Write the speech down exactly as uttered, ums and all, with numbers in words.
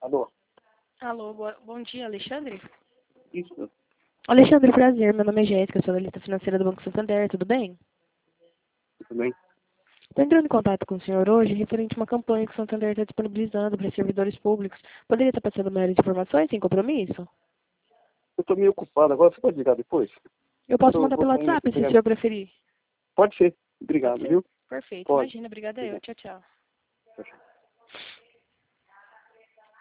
Alô? Alô, boa, bom dia, Alexandre? Isso. Alexandre, prazer. Meu nome é Jéssica, eu sou analista financeira do Banco Santander, tudo bem? Tudo bem? Estou entrando em contato com o senhor hoje referente a uma campanha que o Santander está disponibilizando para servidores públicos. Poderia estar passando maiores informações sem compromisso? Eu estou meio ocupado agora, você pode ligar depois? Eu posso Eu mandar vou pelo saindo aqui WhatsApp, se o pegar... senhor preferir. Pode ser. Obrigado, Pode ser? viu? Perfeito. Pode. Imagina, obrigada eu. Obrigado. Tchau, tchau. Tchau, tchau.